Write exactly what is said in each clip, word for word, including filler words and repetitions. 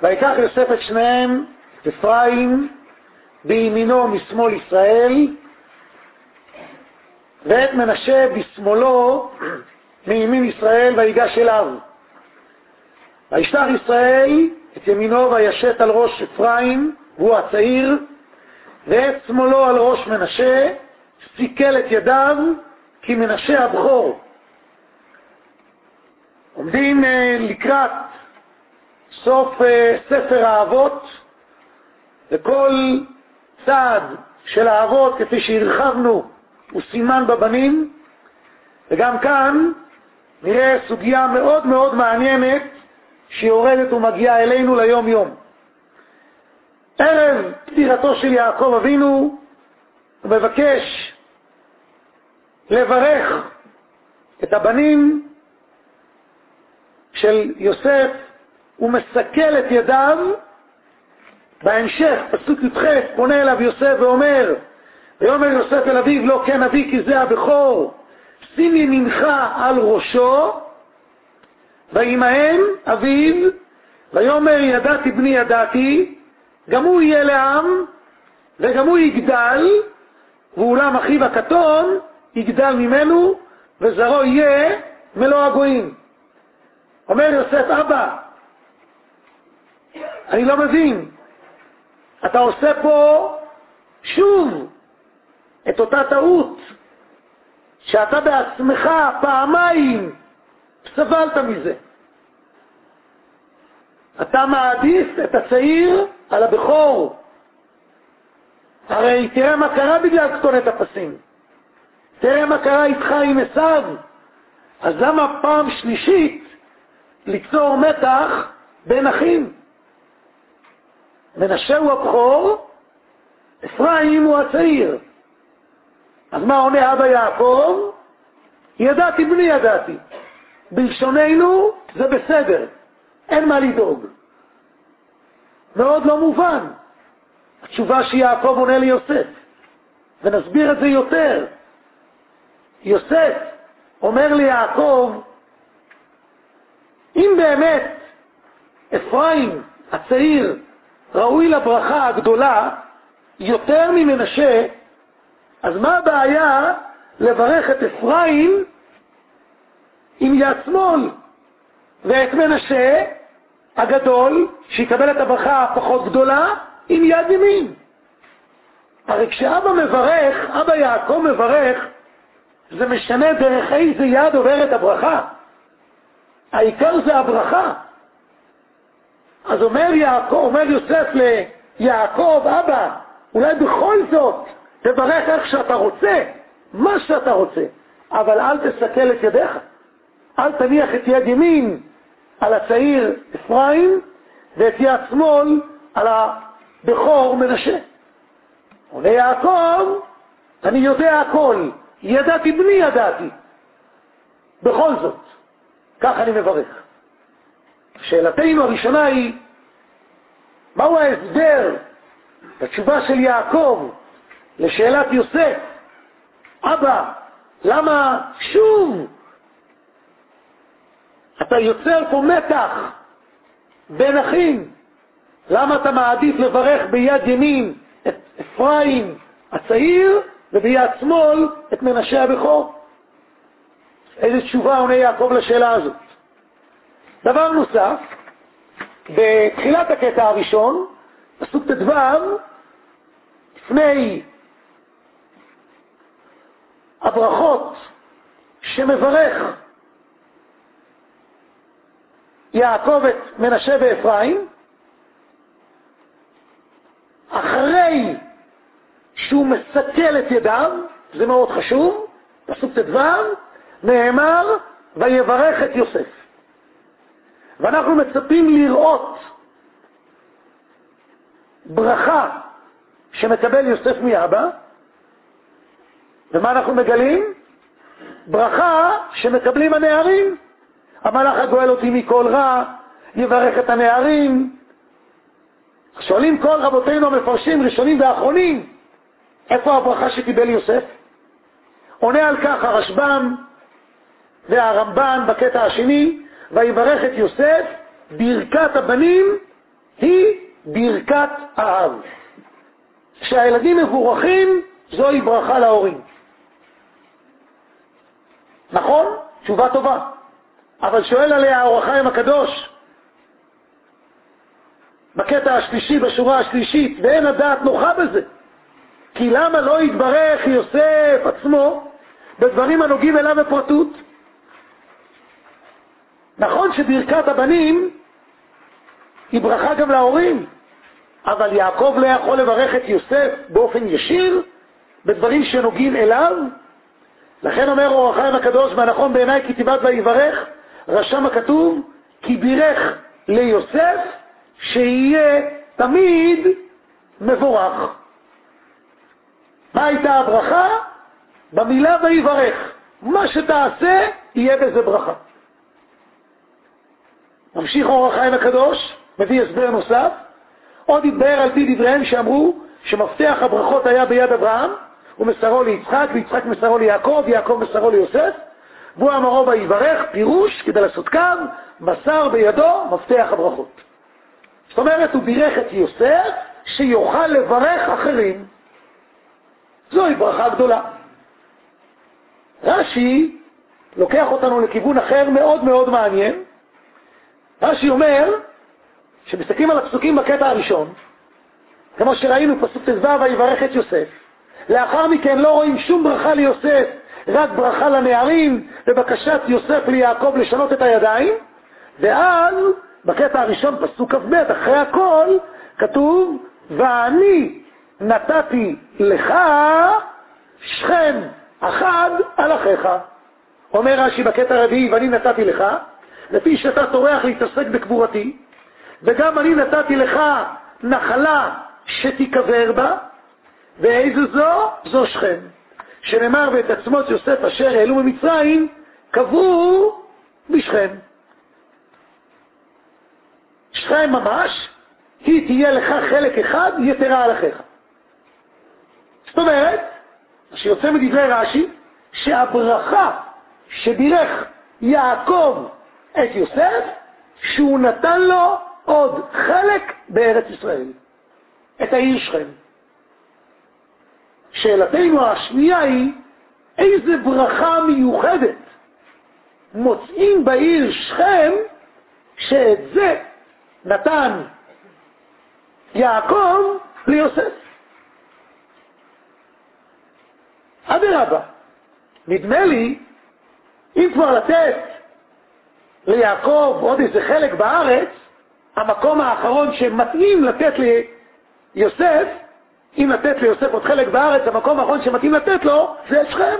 ויקח יוסף את שניהם, אפרים בימינו משמאל ישראל, ואת מנשה בשמאלו מימין ישראל, ויגש אליו. וישלח ישראל את ימינו וישת על ראש אפרים, והוא הצעיר, ואת שמאלו על ראש מנשה, סיכל את ידיו, כי מנשה הבכור. עומדים לקראת סוף ספר האבות, וכל צעד של האבות, כפי שהרחבנו, הוא סימן בבנים, וגם כאן נראה סוגיה מאוד מאוד מעניינת שיורדת ומגיעה אלינו ליום יום. ערב פטירתו של יעקב אבינו, הוא מבקש לברך את הבנים של יוסף, הוא מסכל את ידיו. בהמשך, פסוק י"ח, פונה אליו יוסף ואומר, ויאמר יוסף אל אביו, לא כן אבי כי זה הבכור, שים ימינך על ראשו. וימהן אביו, ויאמר ידעתי בני ידעתי, גם הוא יהיה לעם, וגם הוא יגדל, ואולם אחיו הקטון יגדל ממנו, וזרעו יהיה מלוא הגויים. אומר יוסף, אבא, אני לא מבין, אתה עושה פה שוב את אותה טעות שאתה בעצמך פעמיים סבלת מזה. אתה מעדיף את הצעיר על הבכור. הרי תראה מה קרה בגלל כתונת הפסים, תראה מה קרה איתך עם עשיו. אז למה פעם שלישית ליצור מתח בין אחים? מנשה הוא הבכור, אפרים הוא הצעיר. אז מה עונה אבא יעקב? ידעתי בני ידעתי. בלשוננו זה בסדר, אין מה לדאוג. מאוד לא מובן התשובה שיעקב עונה ליוסף, ונסביר את זה יותר. יוסף אומר ליעקב, אם באמת אפרים הצעיר ראוי לברכה הגדולה יותר ממנשה, אז מה הבעיה לברך את אפרים עם יד שמאל, ואת מנשה הגדול שיקבל את הברכה הפחות גדולה עם יד ימין? הרי כשאבא מברך, אבא יעקב מברך, זה משנה דרך איזה יד עוברת הברכה, העיקר זה הברכה. אז אומר יעקב, אומר יוסף ליעקב, אבא, אולי בכל זאת תברך איך שאתה רוצה, מה שאתה רוצה, אבל אל תסכל את ידיך, אל תניח את יד ימין על הצעיר אפרים, ואת יד שמאל על הבכור מנשה. עונה יעקב, אני יודע הכל, ידעתי בני ידעתי, בכל זאת כך אני מברך. שאלתנו הראשונה היא, מהו ההסבר בתשובה של יעקב לשאלת יוסף? אבא, למה שוב אתה יוצר פה מתח בין אחים? למה אתה מעדיף לברך ביד ימין את אפרים הצעיר וביד שמאל את מנשה הבכור? איזה תשובה עונה יעקב לשאלה הזאת? דבר נוסף, בתחילת הקטע הראשון, פסוק ט"ו, לפני הברכות שמברך יעקב את מנשה ואפרים, אחרי שהוא מסכל את ידיו, זה מאוד חשוב, פסוק ט"ו, נאמר ויברך את יוסף. ואנחנו מצפים לראות ברכה שמקבל יוסף מאבא, ומה אנחנו מגלים? ברכה שמקבלים הנערים. המלאך הגואל אותי מכל רע, יברך את הנערים. שואלים כל רבותינו המפרשים, ראשונים ואחרונים, איפה הברכה שקיבל יוסף? עונה על כך הרשב"ם והרמב"ן בקטע השני, ויברך את יוסף ברכת הבנים היא ברכת האב. כשהילדים מבורכים, זוהי ברכה להורים. נכון? תשובה טובה. אבל שואל עליה האור החיים הקדוש, בקטע השלישי, בשורה השלישית, ואין הדעת נוחה בזה. כי למה לא יתברך יוסף עצמו בדברים הנוגעים אליו בפרטות? נכון שברכת הבנים היא ברכה גם להורים, אבל יעקב לא יכול לברך את יוסף באופן ישיר בדברים שנוגעים אליו. לכן אומר אור החיים הקדוש, והנכון בעיניי כי תיבד ויברך, רשם הכתוב, כי בירך ליוסף שיהיה תמיד מבורך. מה הייתה הברכה? במילה ויברך. מה שתעשה יהיה בזה ברכה. ממשיך אור החיים הקדוש, מביא הסבר נוסף. עוד התבהר על פי דבריהם שאמרו שמפתח הברכות היה ביד אברהם, הוא מסרו ליצחק, ויצחק מסרו ליעקב, יעקב מסרו ליוסף, והוא אמרו ויברך, פירוש, כדי לעשות קו, מסר בידו מפתח הברכות. זאת אומרת, הוא בירך את יוסף שיוכל לברך אחרים. זוהי ברכה גדולה. רש"י לוקח אותנו לכיוון אחר מאוד מאוד מעניין. רש"י אומר, שמסתכלים על הפסוקים בקטע הראשון, כמו שראינו פסוק תזבע ויברך את יוסף, לאחר מכן לא רואים שום ברכה ליוסף, רק ברכה לנערים ובקשת יוסף ליעקב לשנות את הידיים, ואז בקטע הראשון פסוק כ"ב, אחרי הכל כתוב ואני נתתי לך שכם אחד על אחיך. אומר רש"י בקטע הרביעי, ואני נתתי לך, לפי שאתה טורח להתעסק בקבורתי, וגם אני נתתי לך נחלה שתיקבר בה, ואיזו זו? זו שכם. שנאמר ואת עצמות יוסף אשר העלו ממצרים, קברו בשכם. שכם ממש, היא תהיה לך חלק אחד, יתרה על אחיך. זאת אומרת, שיוצא מדברי רש"י, שהברכה שבירך יעקב את יוסף, שהוא נתן לו עוד חלק בארץ ישראל, את העיר שכם. שאלתנו השנייה היא, איזה ברכה מיוחדת מוצאים בעיר שכם, שאת זה נתן יעקב ליוסף? אדרבה, נדמה לי, אם כבר לתת ליעקב עוד איזה חלק בארץ, המקום האחרון שמתאים לתת ליוסף, אם לתת ליוסף עוד חלק בארץ, המקום האחרון שמתאים לתת לו, זה את שכם.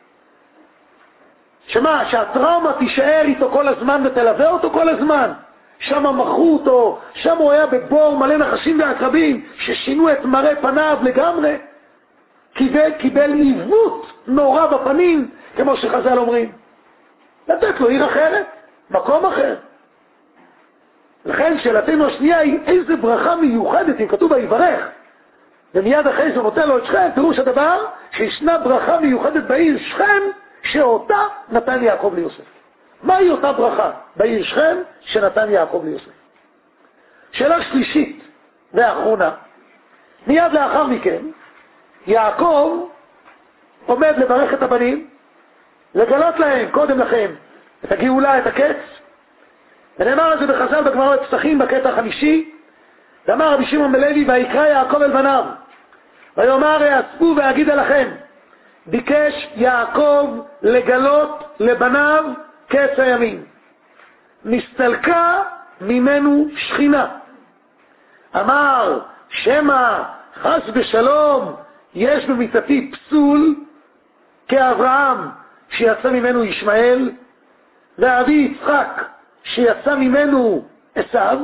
שמה, שהטראומה תישאר איתו כל הזמן ותלווה אותו כל הזמן. שם מכרו אותו, שם הוא היה בבור מלא נחשים ועקרבים, ששינו את מראה פניו לגמרי. קיבל, קיבל עיוות נורא בפנים, כמו שחז"ל אומרים. לתת לו עיר אחרת, מקום אחר. לכן שאלתנו השנייה היא, איזה ברכה מיוחדת, אם כתוב ויברך, ומיד אחרי זה נותן לו את שכם, פירוש הדבר שישנה ברכה מיוחדת בעיר שכם, שאותה נתן יעקב ליוסף. מהי אותה ברכה בעיר שכם שנתן יעקב ליוסף? שאלה שלישית ואחרונה, מיד לאחר מכן, יעקב עומד לברך את הבנים, לגלות להם קודם לכם את הגאולה, את הקץ, ונאמר על זה בחז"ל בגמרא פסחים בקטע החמישי, ואמר רבי שמעון בן לוי ויקרא יעקב אל בניו, ויאמר יאספו ואגיד עליכם, ביקש יעקב לגלות לבניו קץ הימים, נסתלקה ממנו שכינה. אמר שמא חס ושלום יש במיתתי פסול כאברהם שיצא ממנו ישמעאל, ואבי יצחק שיצא ממנו עשיו.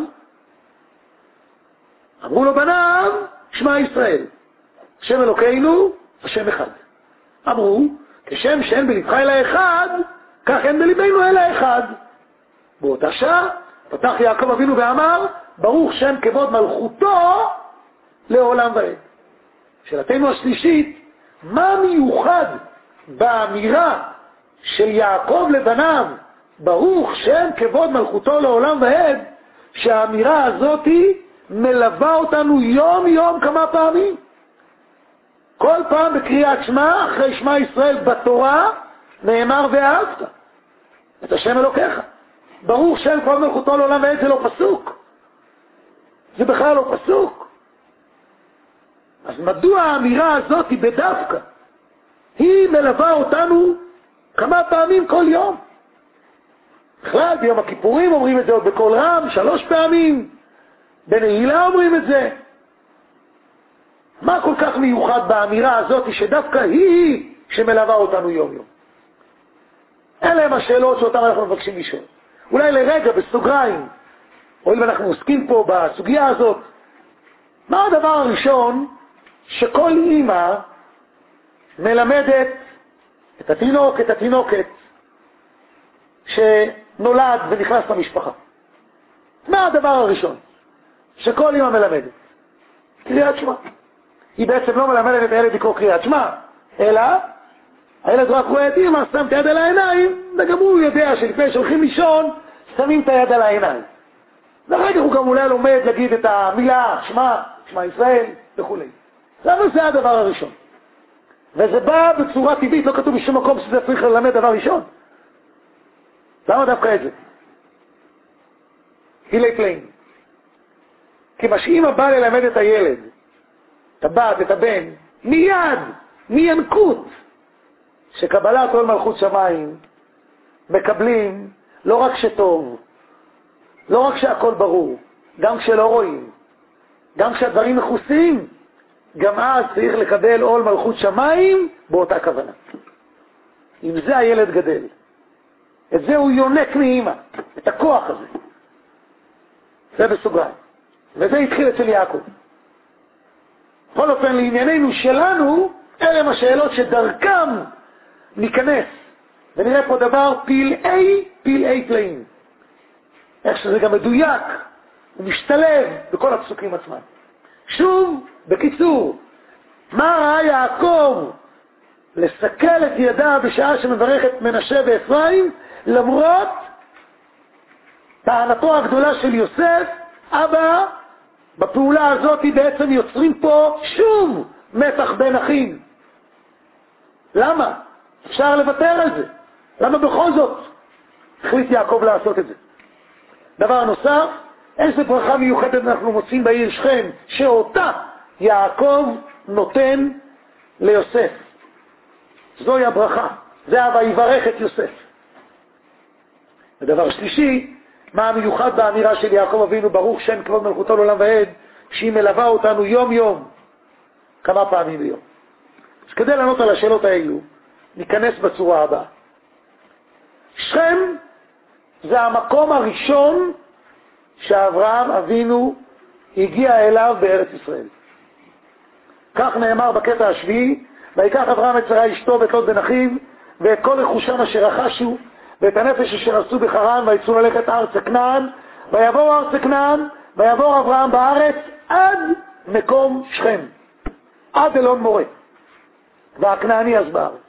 אמרו לו בניו, שמע ישראל, השם אלוקינו, השם אחד. אמרו, כשם שאין בלבך אלא אחד, כך אין בלבנו אלא אחד. באותה שעה פתח יעקב אבינו ואמר, ברוך שם כבוד מלכותו לעולם ועד. שאלתנו השלישית, מה מיוחד באמירה של יעקב לבניו, ברוך שם כבוד מלכותו לעולם ועד, שהאמירה הזאת מלווה אותנו יום יום כמה פעמים. כל פעם בקריאת שמע, אחרי שמע ישראל בתורה, נאמר ואהבת את השם אלוקיך. ברוך שם כבוד מלכותו לעולם ועד, זה לא פסוק. זה בכלל לא פסוק. אז מדוע האמירה הזאת היא בדווקא? היא מלווה אותנו כמה פעמים כל יום. בכלל, ביום הכיפורים אומרים את זה עוד בקול רם, שלוש פעמים. בנעילה אומרים את זה. מה כל כך מיוחד באמירה הזאת שדווקא היא שמלווה אותנו יום יום? אלה הם השאלות שאותן אנחנו מבקשים לשאול. אולי לרגע בסוגריים, או אם אנחנו עוסקים פה בסוגיה הזאת, מה הדבר הראשון שכל אימא מלמדת את התינוק, את התינוקת שנולד ונכנס למשפחה? מה הדבר הראשון שכל אימא מלמדת? קריאת שמע. היא בעצם לא מלמדת את הילד לקרוא קריאת שמע, אלא הילד רק רואה את אמא, שם את היד על העיניים, וגם הוא יודע שלפני שהולכים לישון, שמים את היד על העיניים. ואחר הוא גם אולי לומד להגיד את המילה, שמע, שמע ישראל, וכו'. אבל זה הדבר הראשון. וזה בא בצורה טבעית, לא כתוב בשום מקום שזה צריך ללמד דבר ראשון. למה דווקא את זה? הילי פלאים. כי מה שאמא באה ללמד את הילד, את הבת, את הבן, מיד, מינקות, שקבלת עול מלכות שמיים מקבלים לא רק שטוב, לא רק שהכל ברור, גם כשלא רואים, גם כשהדברים מכוסים, גם אז צריך לקבל עול מלכות שמיים באותה כוונה. אם זה הילד גדל, את זה הוא יונק מאמא, את הכוח הזה. זה בסוגריים. וזה התחיל אצל יעקב. בכל אופן, לענייננו שלנו, אלה הם השאלות שדרכם ניכנס. ונראה פה דבר פלאי, פלאי פלאים. איך שזה גם מדויק, הוא משתלב בכל הפסוקים עצמם. שוב, בקיצור, מה ראה יעקב לסכל את ידיו בשעה שמברך את מנשה ואפרים, למרות טענתו הגדולה של יוסף? אבא, בפעולה הזאת בעצם יוצרים פה שוב מתח בין אחים. למה? אפשר לוותר על זה. למה בכל זאת החליט יעקב לעשות את זה? דבר נוסף, איזה ברכה מיוחדת אנחנו מוצאים בעיר שכם, שאותה יעקב נותן ליוסף. זוהי הברכה. זה אבא יברך את יוסף. ודבר שלישי, מה המיוחד באמירה של יעקב אבינו, ברוך שם כבוד מלכותו לעולם ועד, שהיא מלווה אותנו יום יום, כמה פעמים ביום. אז כדי לענות על השאלות האלו, ניכנס בצורה הבאה. שכם זה המקום הראשון שאברהם אבינו הגיע אליו בארץ ישראל. כך נאמר בקטע השביעי, ויקח אברהם את שרה אשתו ואת לוט בן אחיו ואת כל רכושם אשר רכשו ואת הנפש אשר עשו בחרן ויצאו ללכת ארץ כנען, ויבואו ארץ כנען, ויעבור אברהם בארץ עד מקום שכם, עד אלון מורה, והכנעני אז בארץ,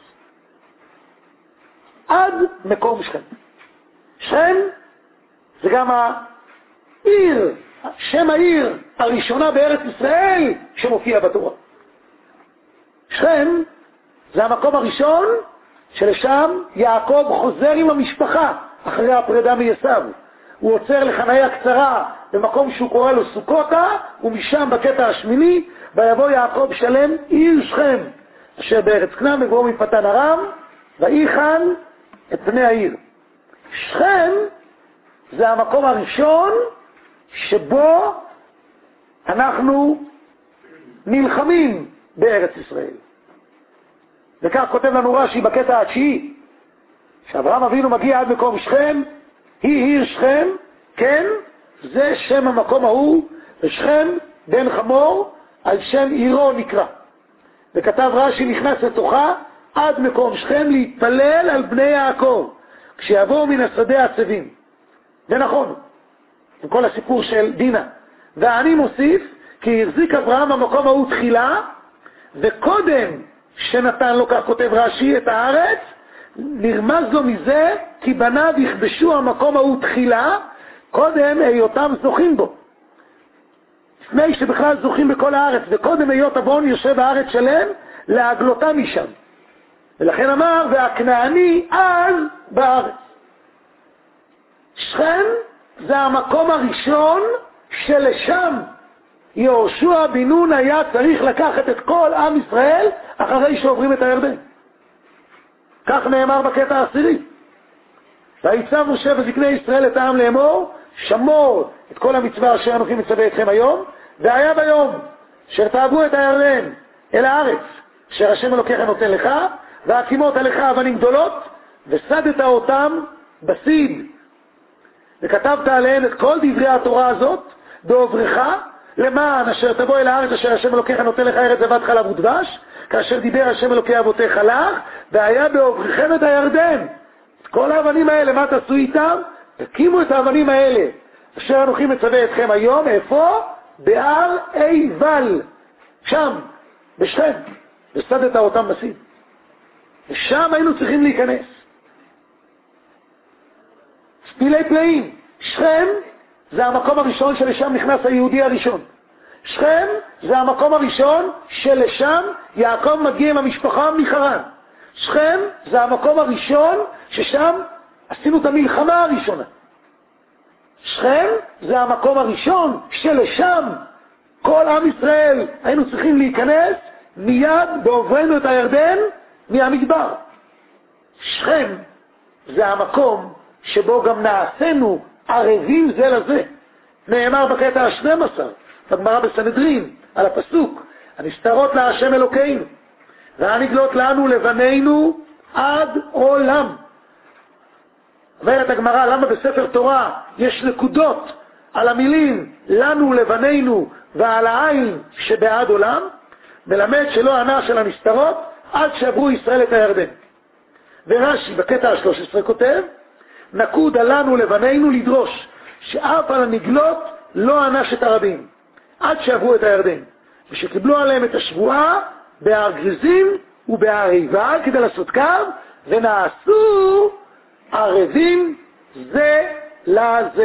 עד מקום שכם. שכם זה גם העיר, שם העיר הראשונה בארץ ישראל שמופיע בתורה. שכם זה המקום הראשון שלשם יעקב חוזר עם המשפחה אחרי הפרידה מעשיו. הוא עוצר לחניה קצרה במקום שהוא קורא לו סוכותה, ומשם בקטע השמיני, ויבוא יעקב שלם עיר שכם אשר בארץ כנען וגבוהו מפתן ארם, ויחן את בני העיר. שכם זה המקום הראשון שבו אנחנו נלחמים בארץ ישראל. וכך כותב לנו רש"י בקטע התשיעי, שאברהם אבינו מגיע עד מקום שכם, היא עיר שכם, כן, זה שם המקום ההוא, ושכם בן חמור, על שם עירו נקרא. וכתב רש"י, נכנס לתוכה עד מקום שכם להתפלל על בני יעקב, כשיבואו מן השדה הצבים. זה נכון, עם כל הסיפור של דינה. ואני מוסיף, כי החזיק אברהם במקום ההוא תחילה, וקודם שנתן לו, כך כותב רש"י, את הארץ, נרמז לו מזה, כי בניו יכבשו המקום ההוא תחילה, קודם היותם זוכים בו. לפני שבכלל זוכים בכל הארץ, וקודם היות עוון יושב הארץ שלם, להגלותה משם. ולכן אמר, והכנעני אז בארץ. שכם זה המקום הראשון שלשם יהושע בן נון היה צריך לקחת את כל עם ישראל אחרי שעוברים את הירדן. כך נאמר בקטע העשירי. ויצב משה וזקני ישראל את העם לאמור, שמור את כל המצווה אשר אנוכי מצווה אתכם היום, והיה ביום אשר תעברו את הירדן אל הארץ אשר השם אלוקיך נותן לך, והקימות עליך אבנים גדולות, וסדת אותם בסיד, וכתבת עליהן את כל דברי התורה הזאת בעוברך, למען אשר תבוא אל הארץ אשר השם אלוקיך נותן לך ארץ זבת חלב ודבש, כאשר דיבר השם אלוקי אבותיך לך, והיה בעוברכם את הירדן. את כל האבנים האלה, מה תעשו איתם? תקימו את האבנים האלה אשר אנוכי מצווה אתכם היום. איפה? בהר עיבל, שם, בשכם, וסדת אותם בסיד. ושם היינו צריכים להיכנס. ספילי פלאים. שכם זה המקום הראשון שלשם נכנס היהודי הראשון. שכם זה המקום הראשון שלשם יעקב מגיע עם המשפחה מחרן. שכם זה המקום הראשון ששם עשינו את המלחמה הראשונה. שכם זה המקום הראשון שלשם כל עם ישראל היינו צריכים להיכנס מיד בעוברנו את הירדן מהמדבר. שכם זה המקום שבו גם נעשינו ערבים זה לזה. נאמר בקטע ה-שנים עשר בגמרא בסנהדרין על הפסוק, הנסתרות להשם אלוקינו והנגלות לנו לבנינו עד עולם. אומרת הגמרא, למה בספר תורה יש נקודות על המילים לנו לבנינו ועל העין שבעד עולם? מלמד שלא ענה של הנסתרות עד שעברו ישראל את הירדן. ורש"י בקטע ה-שלוש עשרה כותב, נקוד עלינו לבנינו לדרוש שאף על הנגלות לא ענש את הרבים עד שעברו את הירדן, ושקיבלו עליהם את השבועה בהר גריזים ובהר עיבל כדי לעשות קו, ונעשו ערבים זה לזה.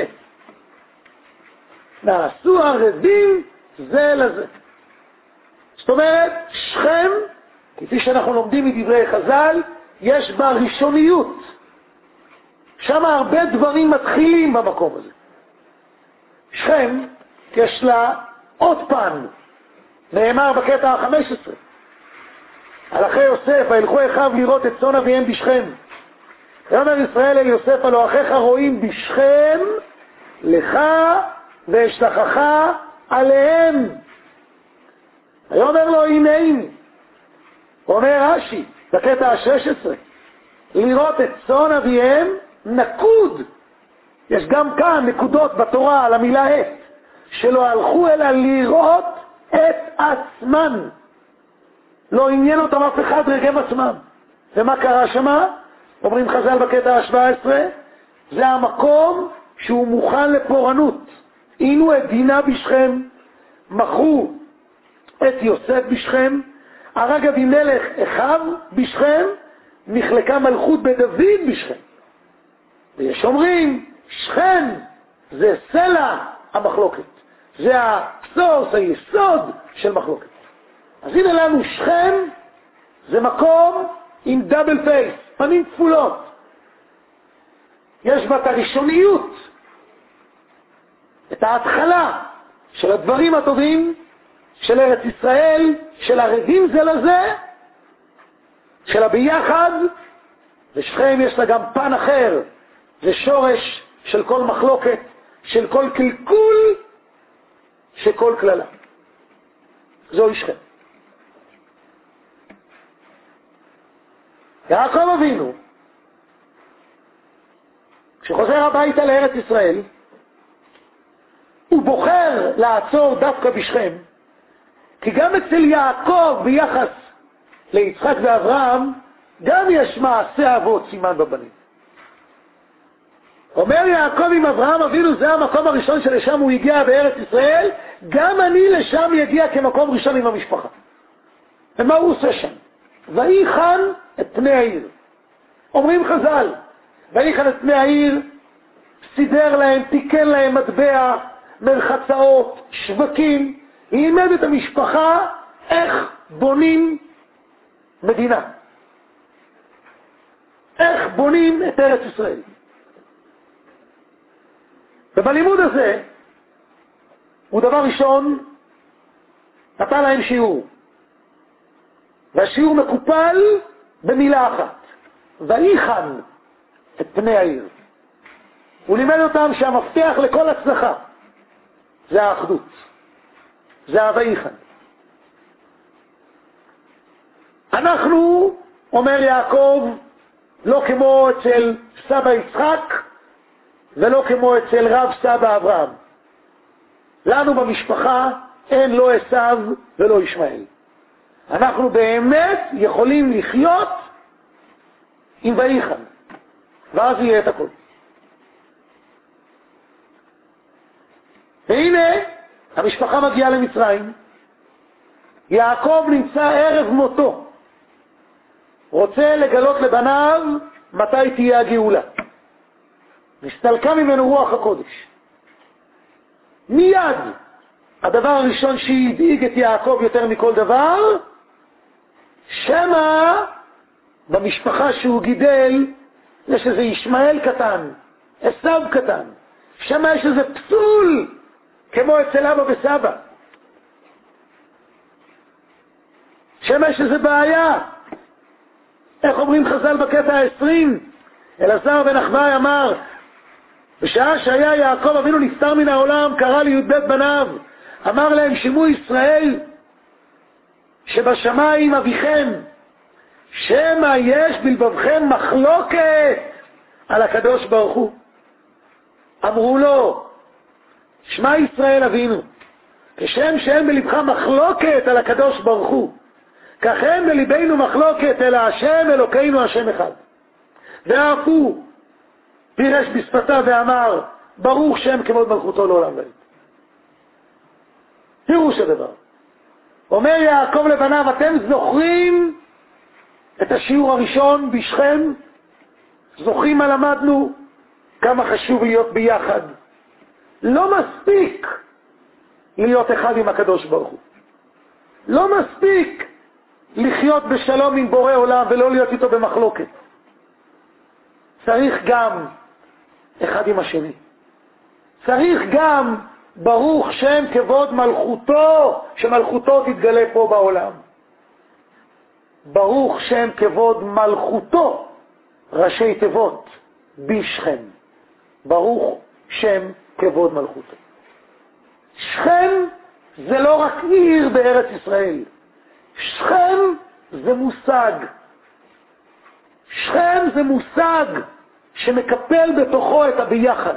נעשו ערבים זה לזה. זאת אומרת, שכם, כפי שאנחנו לומדים מדברי חז"ל, יש בה ראשוניות. שם הרבה דברים מתחילים במקום הזה. שכם יש לה עוד פן, נאמר בקטע ה-חמש עשרה, על אחי יוסף, הלכו אחיו לראות את צאן אביהם בשכם. ואומר ישראל אל יוסף, הלא אחיך רואים בשכם, לך ואשלחך עליהם. ויאמר לו הנני, אומר רש"י בקטע ה-שש עשרה, לראות את צאן אביהם נקוד. יש גם כאן נקודות בתורה על המילה את, שלא הלכו אלא לראות את עצמן. לא עניין אותם אף אחד רגב עצמם. ומה קרה שמה? אומרים חז"ל בקטע ה-שבע עשרה, זה המקום שהוא מוכן לפורענות. עינו את דינה בשכם, מכרו את יוסף בשכם, הרג אבימלך אחיו בשכם, נחלקה מלכות בדוד בשכם. ויש אומרים, שכם זה סלע המחלוקת, זה הסוס, היסוד של מחלוקת. אז הנה לנו שכם זה מקום עם דאבל פייס, פנים כפולות. יש בה את הראשוניות, את ההתחלה של הדברים הטובים של ארץ ישראל, של ערבים זה לזה, של הביחד. ושכם יש לה גם פן אחר, זה שורש של כל מחלוקת, של כל קלקול, של כל כללה. זוהי שכם. יעקב אבינו, כשחוזר הביתה לארץ ישראל, הוא בוחר לעצור דווקא בשכם, כי גם אצל יעקב ביחס ליצחק ואברהם, גם יש מעשה אבות סימן בבנים. אומר יעקב עם אברהם אבינו, זה המקום הראשון שלשם הוא הגיע בארץ ישראל, גם אני לשם יגיע כמקום ראשון עם המשפחה. ומה הוא עושה שם? ויחן את פני העיר. אומרים חז"ל, ויחן את פני העיר, סידר להם, תיקן להם מטבע, מרחצאות, שווקים, לימד את המשפחה איך בונים מדינה. איך בונים את ארץ ישראל. ובלימוד הזה, הוא דבר ראשון, נתן להם שיעור. והשיעור מקופל במילה אחת. ויחן את פני העיר. הוא לימד אותם שהמפתח לכל הצלחה זה האחדות. זה הויחן. אנחנו, אומר יעקב, לא כמו אצל סבא יצחק ולא כמו אצל רב סבא אברהם. לנו במשפחה אין לא עשיו ולא ישמעאל. אנחנו באמת יכולים לחיות עם ויחן, ואז יהיה את הכל. והנה המשפחה מגיעה למצרים. יעקב נמצא ערב מותו, רוצה לגלות לבניו מתי תהיה הגאולה. נסתלקה ממנו רוח הקודש. מיד הדבר הראשון שהדאיג את יעקב יותר מכל דבר, שמה במשפחה שהוא גידל יש איזה ישמעאל קטן, עשיו קטן, שמה יש איזה פסול כמו אצל אבא וסבא, שמה יש איזה בעיה. איך אומרים חז"ל בקטע העשרים? אלעזר בן אחווי אמר, בשעה שהיה יעקב אבינו נפטר מן העולם, קרא לי"ב בניו, אמר להם, שמעו ישראל שבשמיים אביכם, שמא יש בלבבכם מחלוקת על הקדוש ברוך הוא. אמרו לו, שמע ישראל אבינו, כשם שאין בלבך מחלוקת על הקדוש ברוך הוא, כך אין בלבנו מחלוקת אלא השם אלוקינו השם אחד. ואף הוא פירש בשפתיו ואמר, ברוך שם כבוד מלכותו לעולם ועד. פירוש הדבר. אומר יעקב לבניו, אתם זוכרים את השיעור הראשון בשכם? זוכרים מה למדנו? כמה חשוב להיות ביחד. לא מספיק להיות אחד עם הקדוש ברוך הוא. לא מספיק לחיות בשלום עם בורא עולם ולא להיות איתו במחלוקת. צריך גם אחד עם השני. צריך גם ברוך שם כבוד מלכותו, שמלכותו תתגלה פה בעולם. ברוך שם כבוד מלכותו, ראשי תיבות, בשכם. ברוך שם כבוד מלכותו. שכם זה לא רק עיר בארץ ישראל. שכם זה מושג. שכם זה מושג שמקפל בתוכו את הביחד.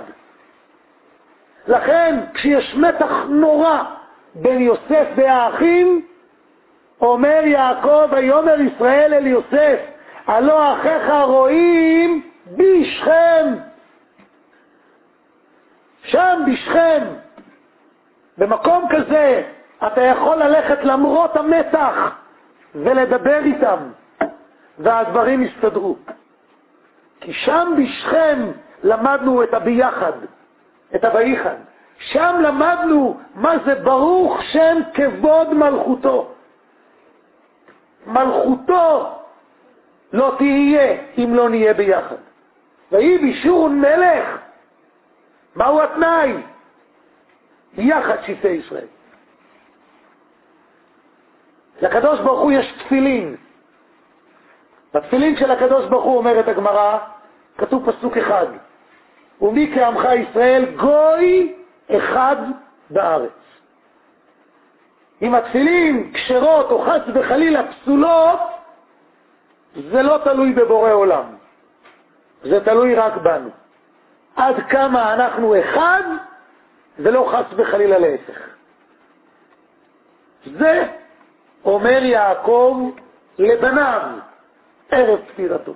לכן כשיש מתח נורא בין יוסף והאחים, אומר יעקב, ויאמר ישראל אל יוסף, הלא אחיך רואים בשכם. שם בשכם, במקום כזה אתה יכול ללכת למרות המתח ולדבר איתם והדברים יסתדרו. כי שם בשכם למדנו את הביחד, את הביחד. שם למדנו מה זה ברוך שם כבוד מלכותו. מלכותו לא תהיה אם לא נהיה ביחד. ויהי בישורון מלך, מהו התנאי? יחד שבטי ישראל. לקדוש ברוך הוא יש תפילין. בתפילין של הקדוש ברוך הוא, אומרת הגמרא, כתוב פסוק אחד, ומי כעמך ישראל גוי אחד בארץ. אם התפילין כשרות או חס וחלילה פסולות, זה לא תלוי בבורא עולם, זה תלוי רק בנו. עד כמה אנחנו אחד ולא חס וחלילה להפך. זה אומר יעקב לבניו ערב פטירתו.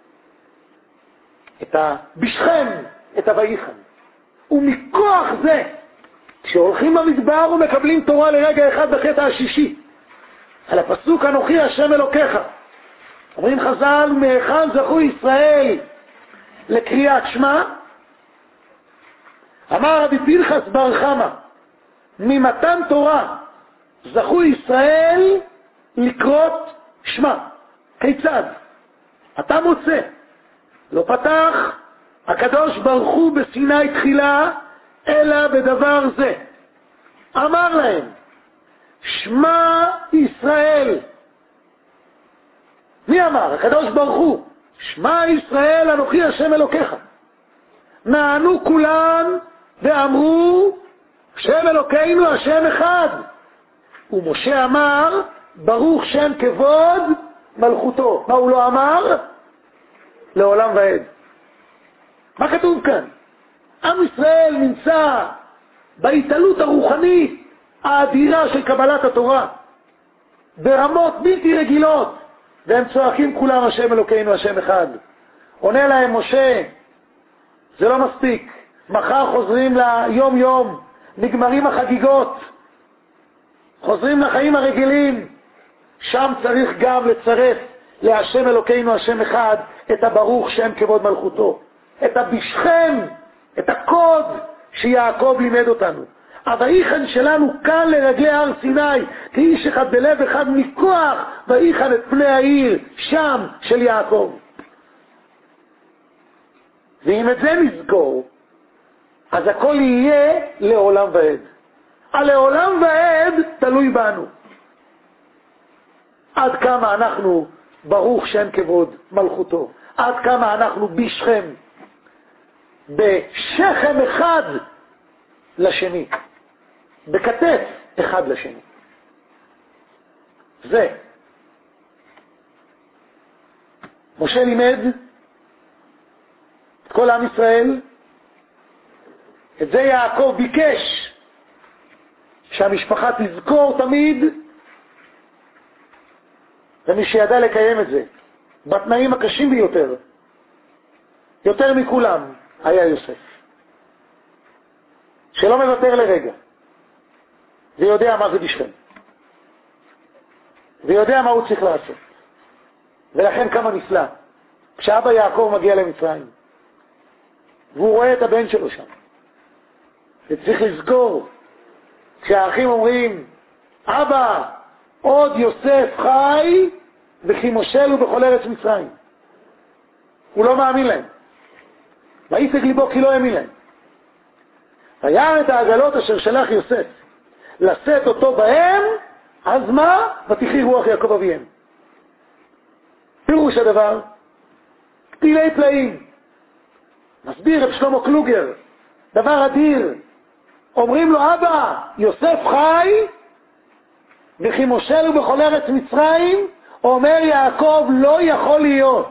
את ה... בשכם, את הויחן. ומכוח זה, כשהולכים במדבר ומקבלים תורה לרגע אחד בקטע השישי, על הפסוק אנוכי השם אלוקיך, אומרים חז"ל, מהיכן זכו ישראל לקריאת שמע? אמר רבי פנחס בר חמא, ממתן תורה זכו ישראל לקרות שמע. כיצד? אתה מוצא, לא פתח הקדוש ברוך הוא בסיני תחילה, אלא בדבר זה. אמר להם, שמע ישראל. מי אמר? הקדוש ברוך הוא. שמע ישראל אנוכי השם אלוקיך. נענו כולם ואמרו, שם אלוקינו השם אחד. ומשה אמר, ברוך שם כבוד מלכותו. מה הוא לא אמר? לעולם ועד. מה כתוב כאן? עם ישראל נמצא בהתעלות הרוחנית האדירה של קבלת התורה, ברמות בלתי רגילות, והם צועקים כולם השם אלוקינו השם אחד. עונה להם משה, זה לא מספיק, מחר חוזרים ליום יום, נגמרים החגיגות, חוזרים לחיים הרגילים, שם צריך גם לצרף להשם אלוקינו השם אחד את הברוך שם כבוד מלכותו, את הבישכם, את הקוד שיעקב לימד אותנו. ה"ויחן" שלנו כאן לרגלי הר סיני, כאיש אחד בלב אחד מכוח, ויחן את פני העיר שם של יעקב. ואם את זה נזכור, אז הכל יהיה לעולם ועד. הלעולם ועד תלוי בנו. עד כמה אנחנו ברוך שם כבוד מלכותו, עד כמה אנחנו בישכם בשכם אחד לשני, בכתף אחד לשני. זה משה לימד את כל עם ישראל, את זה יעקב ביקש שהמשפחה תזכור תמיד, ומי שידע לקיים את זה בתנאים הקשים ביותר, יותר מכולם, היה יוסף, שלא מוותר לרגע, ויודע מה זה בשכם, ויודע מה הוא צריך לעשות. ולכן כמה נפלא כשאבא יעקב מגיע למצרים והוא רואה את הבן שלו שם, וצריך לזכור כשהאחים אומרים, אבא, עוד יוסף חי וכי מושל הוא בכל ארץ מצרים, הוא לא מאמין להם, ויצג ליבו כי לא האמין להם. וירא את העגלות אשר שלח יוסף לשאת אותו בהם, אז מה? ותחי רוח יעקב אביהם. פירוש הדבר, פתילי פלאים. מסביר את שלמה קלוגר, דבר אדיר. אומרים לו, אבא, יוסף חי וכי מושל הוא בכל ארץ מצרים. אומר יעקב, לא יכול להיות,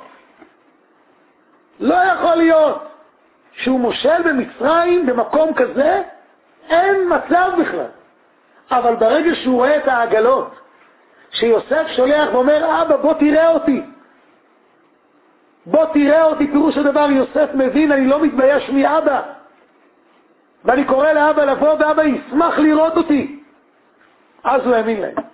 לא יכול להיות שהוא מושל במצרים במקום כזה, אין מצב בכלל. אבל ברגע שהוא רואה את העגלות שיוסף שולח ואומר, אבא בוא תראה אותי, בוא תראה אותי, פירוש הדבר יוסף מבין, אני לא מתבייש מאבא, ואני קורא לאבא לבוא ואבא ישמח לראות אותי. אז הוא האמין להם.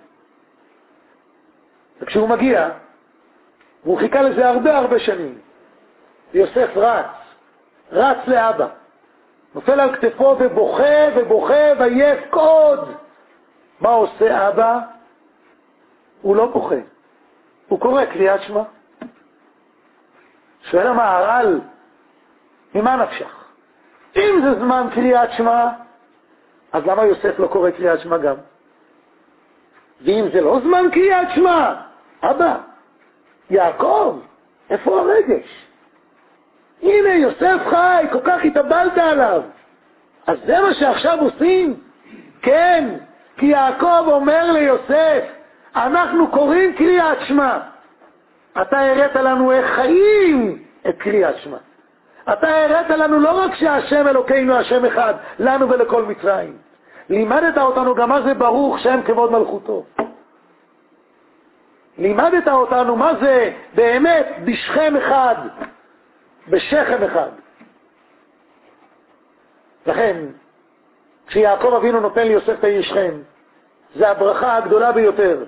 וכשהוא מגיע, והוא חיכה לזה הרבה הרבה שנים, יוסף רץ, רץ לאבא, נופל על כתפו ובוכה ובוכה ויף קוד. מה עושה אבא? הוא לא בוכה, הוא קורא קריאת שמע. שואל המהר"ל, ממה נפשך? אם זה זמן קריאת שמע, אז למה יוסף לא קורא קריאת שמע גם? ואם זה לא זמן קריאת שמע, אבא, יעקב, איפה הרגש? הנה יוסף חי, כל כך התאבלת עליו, אז זה מה שעכשיו עושים? כן, כי יעקב אומר ליוסף, אנחנו קוראים קריאת שמע, אתה הראת לנו איך חיים את קריאת שמע, אתה הראת לנו לא רק שהשם אלוקינו השם אחד, לנו ולכל מצרים, לימדת אותנו גם מה זה ברוך שם כבוד מלכותו, לימדת אותנו מה זה באמת בשכם אחד, בשכם אחד. לכן כשיעקב אבינו נותן ליוסף את העיר שכם, זה הברכה הגדולה ביותר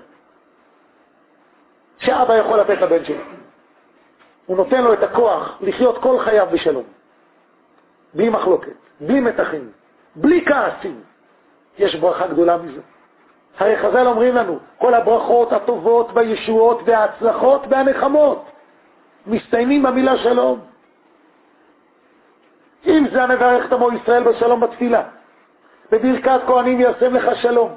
שאבא יכול לתת לבן שלו. הוא נותן לו את הכוח לחיות כל חייו בשלום. בלי מחלוקת, בלי מתחים, בלי כעסים. יש ברכה גדולה מזה. הרי חז"ל אומרים לנו, כל הברכות הטובות והישועות וההצלחות והנחמות מסתיימים במילה שלום. אם זה המברך את עמו ישראל בשלום בתפילה, בברכת כהנים יעשם לך שלום,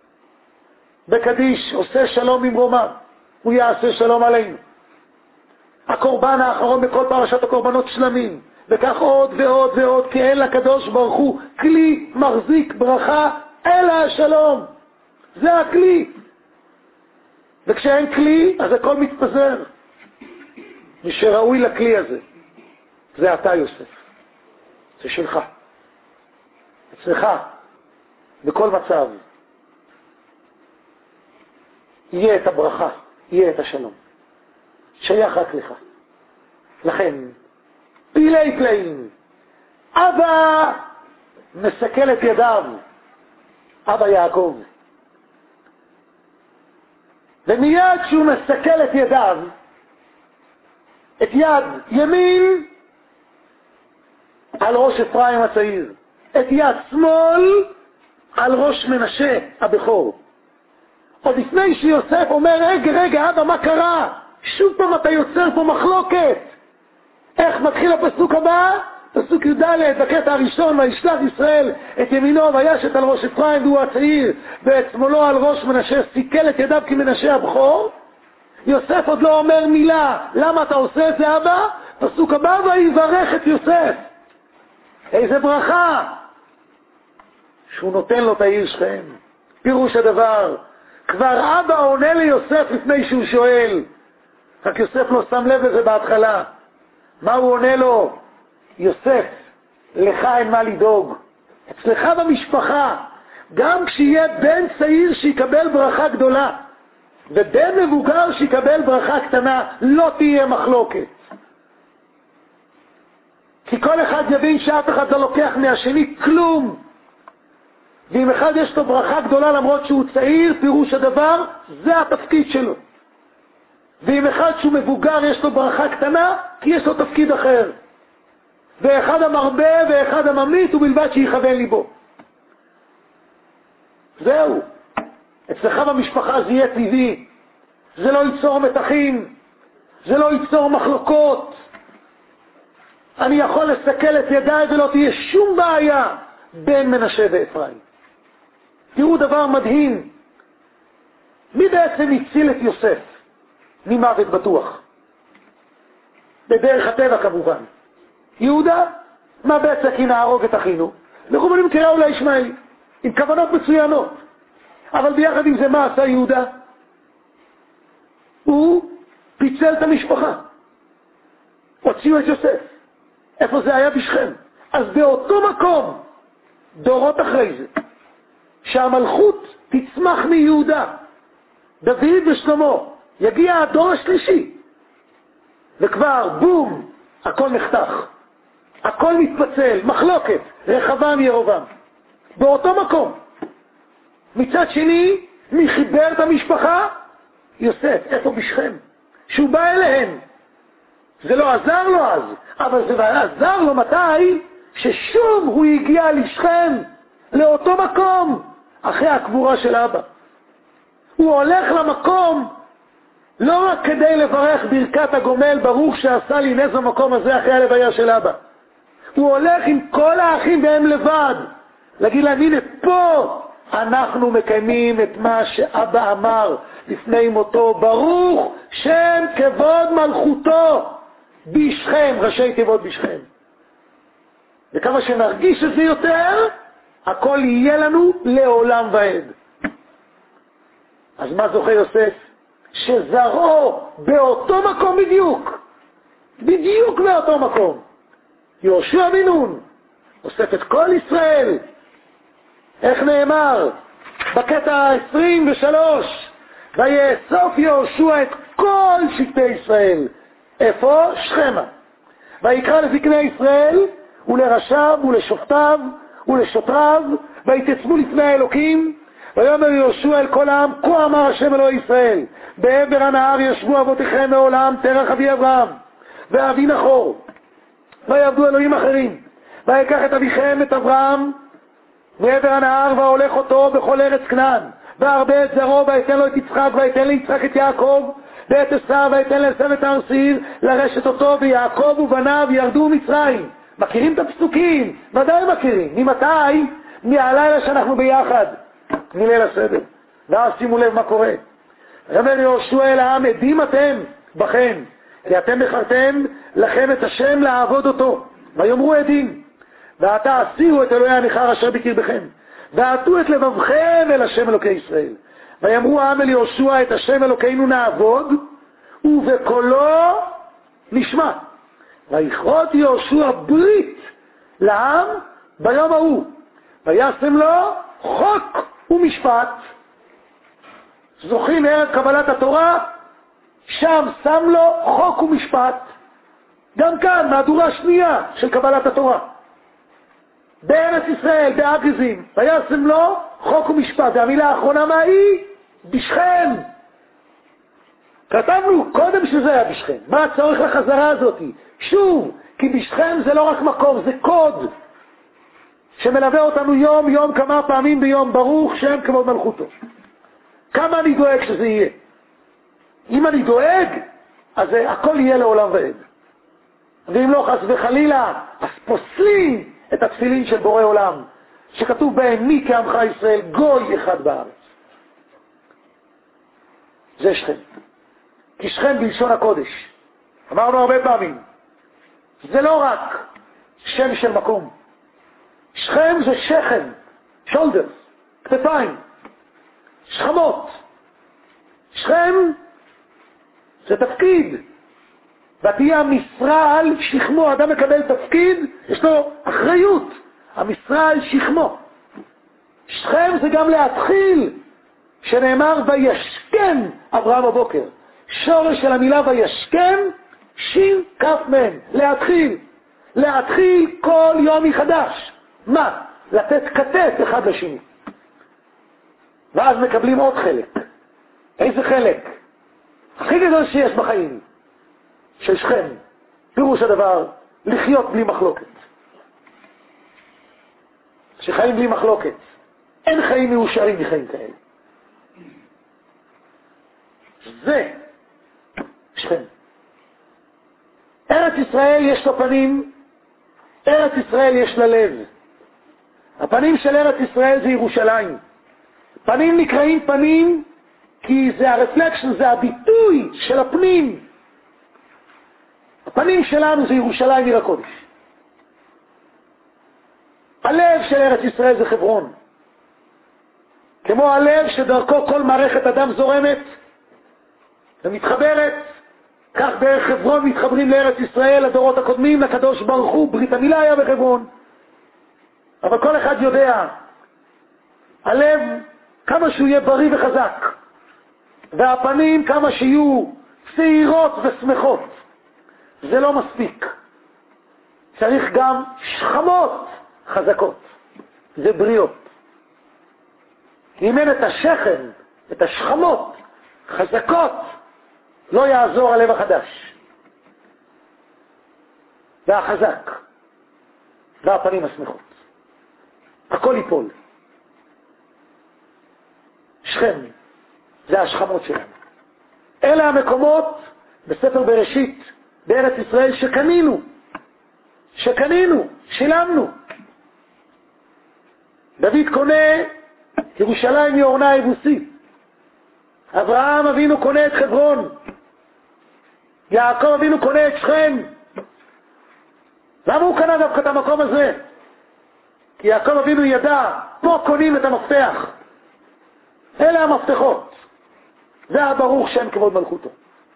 בקדיש עושה שלום ממרומיו, הוא יעשה שלום עלינו. הקורבן האחרון בכל פרשת הקורבנות שלמים, וכך עוד ועוד ועוד, כי אין לקדוש ברוך הוא כלי מחזיק ברכה אלא השלום. זה הכלי. וכשאין כלי אז הכל מתפזר. מי שראוי לכלי הזה זה אתה יוסף, זה שלך, אצלך, בכל מצב יהיה את הברכה, יהיה את השלום, שייך רק לך. לכן פילי פלאים, אבא מסכל את ידיו, אבא יעקב, ומיד שהוא מסכל את ידיו, את יד ימין על ראש אפרים הצעיר, את יד שמאל על ראש מנשה הבכור. עוד לפני שיוסף אומר, רגע רגע אבא, מה קרה? שוב פעם אתה יוצר פה מחלוקת. איך מתחיל הפסוק הבא? פסוק י"ד, בקטע הראשון, וישלח ישראל את ימינו וישת על ראש אפרים והוא הצעיר, ואת שמאלו על ראש מנשה, סיכל את ידיו כמנשה הבכור. יוסף עוד לא אומר מילה, למה אתה עושה את זה אבא? פסוק הבא, ויברך את יוסף. איזה ברכה שהוא נותן לו את העיר שכם. פירוש הדבר, כבר אבא עונה ליוסף לפני שהוא שואל, רק יוסף לא שם לב לזה בהתחלה. מה הוא עונה לו? יוסף, לך אין מה לדאוג. אצלך במשפחה, גם כשיהיה בן צעיר שיקבל ברכה גדולה, ובן מבוגר שיקבל ברכה קטנה, לא תהיה מחלוקת. כי כל אחד יבין שאף אחד לא לוקח מהשני כלום. ואם אחד יש לו ברכה גדולה למרות שהוא צעיר, פירוש הדבר, זה התפקיד שלו. ואם אחד שהוא מבוגר יש לו ברכה קטנה, כי יש לו תפקיד אחר. ואחד המרבה ואחד הממית, ובלבד שיכוון ליבו. זהו. אצלך במשפחה זה יהיה טבעי. זה לא ייצור מתחים. זה לא ייצור מחלוקות. אני יכול לסכל את ידיי ולא תהיה שום בעיה בין מנשה ואפרים. תראו דבר מדהים. מי בעצם הציל את יוסף ממוות בטוח? בדרך הטבע כמובן. יהודה, מה בעצם כי נהרוג את אחינו? אנחנו נמכרה אולי ישמעאל, עם כוונות מצוינות. אבל ביחד עם זה מה עשה יהודה? הוא פיצל את המשפחה. הוציאו את יוסף. איפה זה היה? בשכם. אז באותו מקום, דורות אחרי זה, שהמלכות תצמח מיהודה, דוד ושלמה, יגיע הדור השלישי, וכבר בום, הכל נחתך, הכל מתפצל, מחלוקת, רחבעם ירבעם. באותו מקום. מצד שני, מי חיבר את המשפחה? יוסף. איפה? בשכם. שהוא בא אליהם. זה לא עזר לו אז, אבל זה עזר לו מתי? ששוב הוא הגיע לשכם, לאותו מקום, אחרי הקבורה של אבא. הוא הולך למקום, לא רק כדי לברך ברכת הגומל, ברוך שעשה לי נס במקום הזה אחרי הלוויה של אבא. הוא הולך עם כל האחים והם לבד, להגיד להם, הנה פה אנחנו מקיימים את מה שאבא אמר לפני מותו, ברוך שם כבוד מלכותו בשכם, ראשי תיבות בשכם. וכמה שנרגיש את זה יותר, הכל יהיה לנו לעולם ועד. אז מה זוכה יוסף? שזרעו באותו מקום בדיוק, בדיוק באותו מקום. יהושע בן נון אוסף את כל ישראל. איך נאמר? בקטע ה-עשרים ושלוש, ויאסוף יהושע את כל שבטי ישראל. איפה? שכמה. ויקרא לזקני ישראל ולראשיו ולשופטיו ולשוטריו, ויתייצבו לפני האלוקים, ויאמר יהושע אל כל העם, כה אמר השם אלוהי ישראל, בעבר הנהר ישבו אבותיכם מעולם, תרח אבי אברהם ואבי נחור, ויעבדו אלוהים אחרים, ויקח את אביכם, את אברהם, מעבר הנהר, והולך אותו בכל ארץ כנען, והרבה את זרעו, ויתן לו את יצחק, ויתן ליצחק את יעקב, ואת עשיו, ויתן לעשיו את הר סעיר, לרשת אותו, ויעקב ובניו ירדו מצרים. מכירים את הפסוקים? ודאי מכירים. ממתי? מהלילה שאנחנו ביחד, מליל הסדר. ואז שימו לב מה קורה. אומר יהושע אל העם, עדים אתם בכם, כי אתם בחרתם לכם את השם לעבוד אותו. ויאמרו עדים, ועתה הסירו את אלוהי הנכר אשר בקרבכם, ועטו את לבבכם אל השם אלוקי ישראל. ויאמרו העם אל יהושע, את השם אלוקינו נעבוד, ובקולו נשמע. ויכרות יהושע ברית לעם ביום ההוא, וישם לו חוק ומשפט. זוכרים ערב קבלת התורה? שם שם לו חוק ומשפט. גם כאן, מהדורה שנייה של קבלת התורה. בארץ ישראל, באגזים, וישם לו חוק ומשפט. והמילה האחרונה מה היא? בשכם. כתבנו קודם שזה היה בשכם. מה הצורך לחזרה הזאת? שוב, כי בשכם זה לא רק מקום, זה קוד שמלווה אותנו יום יום כמה פעמים ביום. ברוך שם כבוד מלכותו. כמה אני דואג שזה יהיה. אם אני דואג, אז הכל יהיה לעולם ועד. ואם לא חס וחלילה, אז פוסלים את התפילין של בורא עולם, שכתוב בהם מי כעמך ישראל, גוי אחד בארץ. זה שכם. כי שכם בלשון הקודש. אמרנו הרבה פעמים, זה לא רק שם של מקום. שכם זה שכם, שולדרס, כתפיים, שכמות. שכם זה תפקיד. ותהיה המשרה על שכמו. אדם מקבל תפקיד, יש לו אחריות. המשרה על שכמו. שכם זה גם להתחיל, שנאמר וישכם אברהם בבוקר. שורש של המילה וישכם, שין כף מן. להתחיל. להתחיל כל יום מחדש. מה? לתת כתף אחד לשני. ואז מקבלים עוד חלק. איזה חלק? הכי גדול שיש בחיים של שכם. פירוש הדבר, לחיות בלי מחלוקת. שחיים בלי מחלוקת. אין חיים מאושרים מחיים כאלה. זה שכם. ארץ ישראל יש לה פנים, ארץ ישראל יש לה לב. הפנים של ארץ ישראל זה ירושלים. פנים נקראים פנים כי זה הרפלקשן, זה הביטוי של הפנים. הפנים שלנו זה ירושלים עיר הקודש. הלב של ארץ ישראל זה חברון. כמו הלב שדרכו כל מערכת אדם זורמת ומתחברת, כך דרך חברון מתחברים לארץ ישראל, לדורות הקודמים, לקדוש ברוך הוא. ברית המילה היה בחברון. אבל כל אחד יודע, הלב כמה שהוא יהיה בריא וחזק, והפנים כמה שיהיו צעירות ושמחות, זה לא מספיק. צריך גם שכמות חזקות. זה בריאות. אם אין את השכם, את השכמות חזקות, לא יעזור הלב החדש והחזק והפנים השמחות. הכל ייפול. שכם זה השכמות שלנו. אלה המקומות בספר בראשית בארץ ישראל שקנינו, שקנינו, שילמנו. דוד קונה ירושלים יורנה יבוסי. אברהם אבינו קונה את חברון. יעקב אבינו קונה את שכם. למה הוא קנה דווקא את המקום הזה? כי יעקב אבינו ידע, פה קונים את המפתח. אלה המפתחות. זה הברוך שם כבוד מלכותו.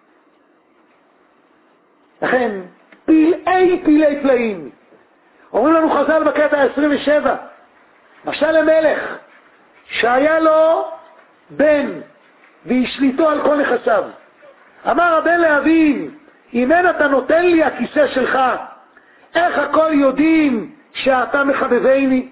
לכן, פלאי פלאי פלאים. אומרים לנו חז"ל בקטע עשרים ושבע, משל למלך שהיה לו בן והשליטו על כל נכסיו. אמר הבן לאביו, אם אין אתה נותן לי הכיסא שלך, איך הכל יודעים שאתה מחבבני?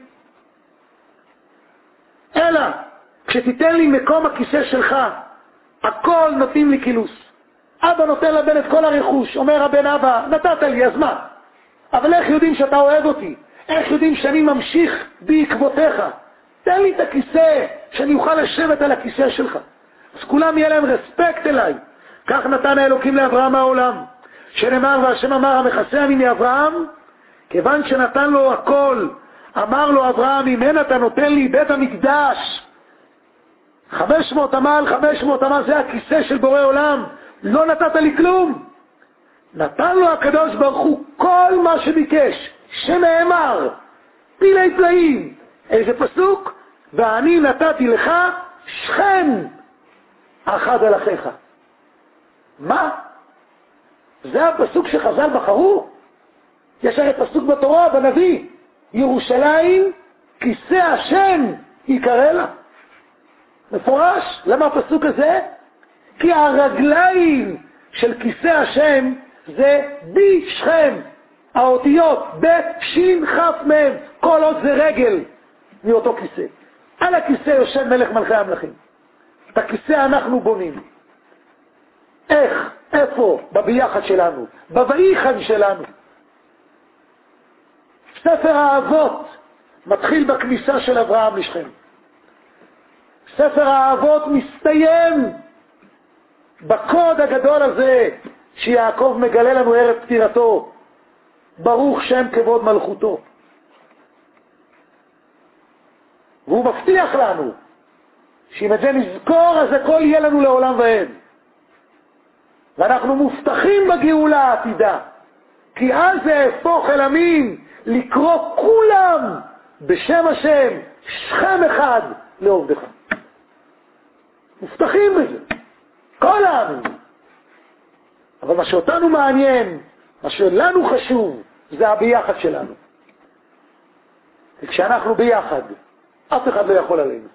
אלא כשתיתן לי מקום הכיסא שלך, הכל נותנים לי כילוס. אבא נותן לבן את כל הרכוש. אומר הבן, אבא, נתת לי, אז מה? אבל איך יודעים שאתה אוהב אותי? איך יודעים שאני ממשיך בעקבותיך? תן לי את הכיסא, שאני אוכל לשבת על הכיסא שלך. אז כולם יהיה להם רספקט אליי. כך נתן האלוקים לאברהם מהעולם. שנאמר, והשם אמר, המכסה אני מאברהם, כיוון שנתן לו הכל, אמר לו אברהם, אם אתה נותן לי בית המקדש, חמש מאות אמל, חמש מאות אמל, זה הכיסא של בורא עולם, לא נתת לי כלום. נתן לו הקדוש ברוך הוא כל מה שביקש, שנאמר, פילי פלאים. איזה פסוק? ואני נתתי לך שכם אחד על אחיך. מה? זה הפסוק שחז"ל בחרו? יש הרי פסוק בתורה, בנביא, ירושלים כיסא השם יקרא לה. מפורש. למה הפסוק הזה? כי הרגליים של כיסא השם זה בי שכם. האותיות בית שין חף מהם, כל עוד זה רגל מאותו כיסא. על הכיסא יושב מלך מלכי המלכים. את הכיסא אנחנו בונים. איך? איפה? בביחד שלנו, בביחד שלנו. ספר האבות מתחיל בכניסה של אברהם לשכם. ספר האבות מסתיים בקוד הגדול הזה שיעקב מגלה לנו ערב פטירתו, ברוך שם כבוד מלכותו. והוא מבטיח לנו שאם את זה נזכור, אז הכל יהיה לנו לעולם ועד. ואנחנו מובטחים בגאולה העתידה, כי אז זה הפוך אל המין לקרוא כולם בשם השם שכם אחד לעובדך. מובטחים בזה, כל העמים. אבל מה שאותנו מעניין, מה שלנו חשוב, זה הביחד שלנו. וכשאנחנו ביחד, אף אחד לא יכול עלינו.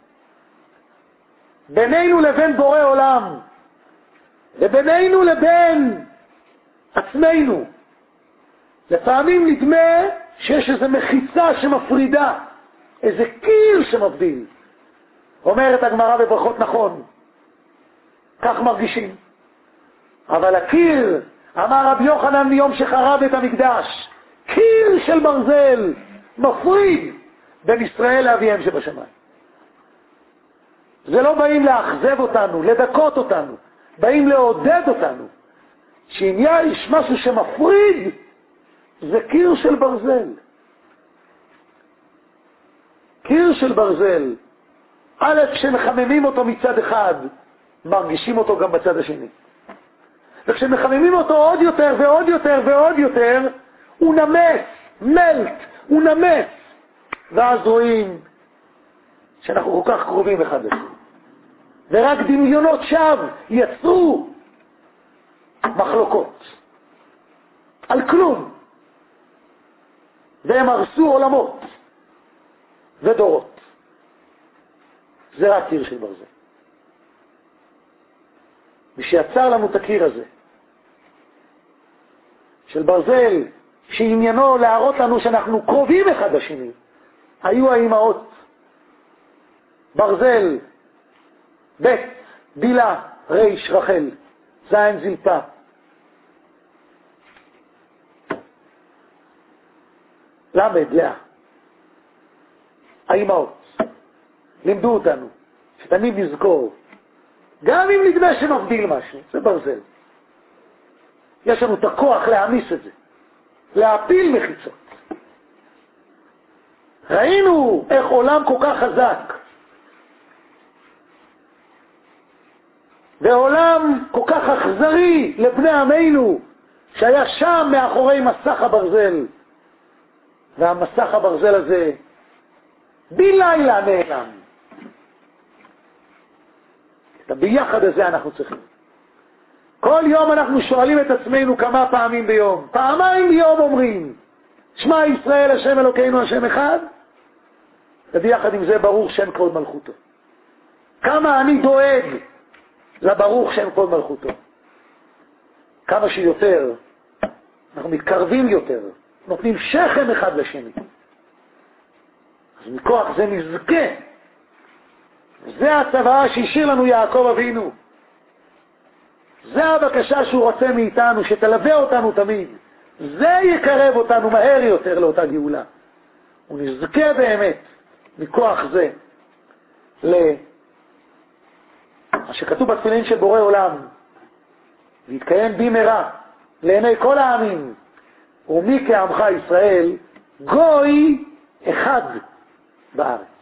בינינו לבין בורא עולם, ובינינו לבין עצמנו, לפעמים נדמה שיש איזו מחיצה שמפרידה, איזה קיר שמבדיל. אומרת הגמרא בברכות נכון, כך מרגישים. אבל הקיר, אמר רבי יוחנן מיום שחרב את המקדש, קיר של ברזל מפריד בין ישראל לאביהם שבשמיים. זה לא באים לאכזב אותנו, לדקות אותנו, באים לעודד אותנו, שאם יש משהו שמפריד, זה קיר של ברזל. קיר של ברזל, א', כשמחממים אותו מצד אחד, מרגישים אותו גם בצד השני. וכשמחממים אותו עוד יותר ועוד יותר ועוד יותר, הוא נמס, מלט, הוא נמס. ואז רואים שאנחנו כל כך קרובים אחד לשני. ורק דמיונות שווא יצרו מחלוקות. על כלום. והם הרסו עולמות ודורות. זה רק קיר של ברזל. מי שיצר לנו את הקיר הזה, של ברזל, שעניינו להראות לנו שאנחנו קרובים אחד לשני, היו האימהות. ברזל, בית, בילה, ריש, רחל, זין, זלפה. למד, לאה. האימהות לימדו אותנו שתמיד נזכור, גם אם נדמה שמבדיל משהו, זה ברזל. יש לנו את הכוח להעמיס את זה, להפיל מחיצות. ראינו איך עולם כל כך חזק, ועולם כל כך אכזרי לבני עמנו, שהיה שם מאחורי מסך הברזל, והמסך הברזל הזה בלילה נעלם. את הביחד הזה אנחנו צריכים. כל יום אנחנו שואלים את עצמנו כמה פעמים ביום. פעמיים ביום אומרים, שמע ישראל השם אלוקינו השם אחד, וביחד עם זה ברוך שם כבוד מלכותו. כמה אני דואג לברוך שם כבוד מלכותו. כמה שיותר, אנחנו מתקרבים יותר, נותנים שכם אחד לשני. אז מכוח זה נזכה. זה הצוואה שהשאיר לנו יעקב אבינו. זה הבקשה שהוא רוצה מאיתנו, שתלווה אותנו תמיד. זה יקרב אותנו מהר יותר לאותה גאולה. הוא נזכה באמת מכוח זה למה שכתוב בתפילין של בורא עולם, והתקיים במהרה לעיני כל העמים, ומי כעמך ישראל, גוי אחד בארץ.